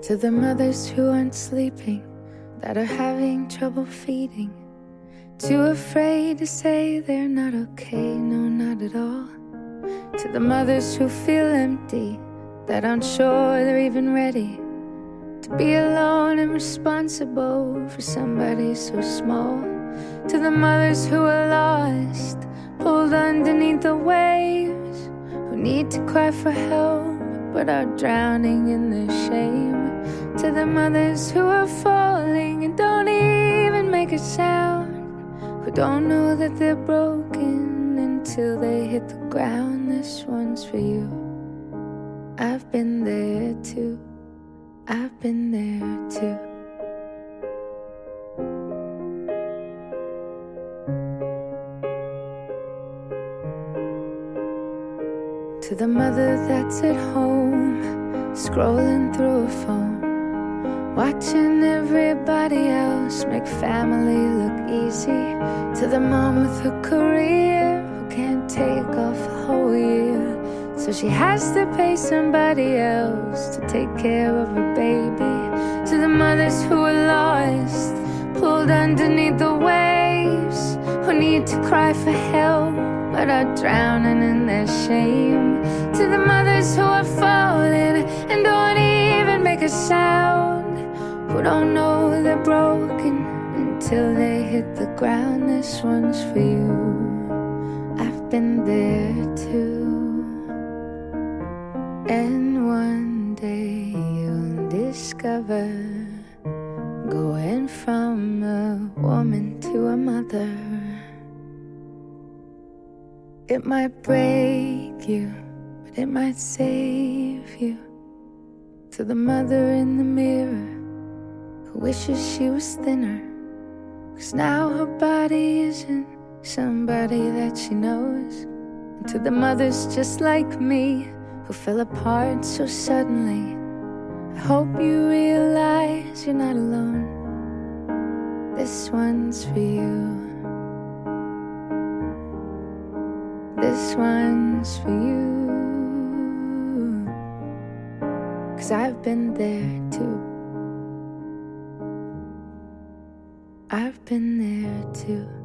To the mothers who aren't sleeping, that are having trouble feeding, too afraid to say they're not okay, no, not at all. To the mothers who feel empty, that aren't sure they're even ready to be alone and responsible for somebody so small. To the mothers who are lost, pulled underneath the waves, who need to cry for help but are drowning in their shame. To the mothers who are falling and don't even make a sound, who don't know that they're broken until they hit the ground. This one's for you. I've been there too. I've been there too. To the mother that's at home, scrolling through a phone, watching everybody else make family look easy. To the mom with her career, who can't take off a whole year, so she has to pay somebody else to take care of her baby. To the mothers who are lost, pulled underneath the waves, who need to cry for help but are drowning in their shame. To the mothers who are falling and don't even make a sound, who don't know they're broken until they hit the ground. This one's for you. I've been there too. And one day you'll discover, going from a woman to a mother, it might break you, but it might save you. To the mother in the mirror, who wishes she was thinner, 'cause now her body isn't somebody that she knows. And to the mothers just like me, who fell apart so suddenly, I hope you realize you're not alone. This one's for you. This one's for you. 'Cause I've been there too. I've been there too.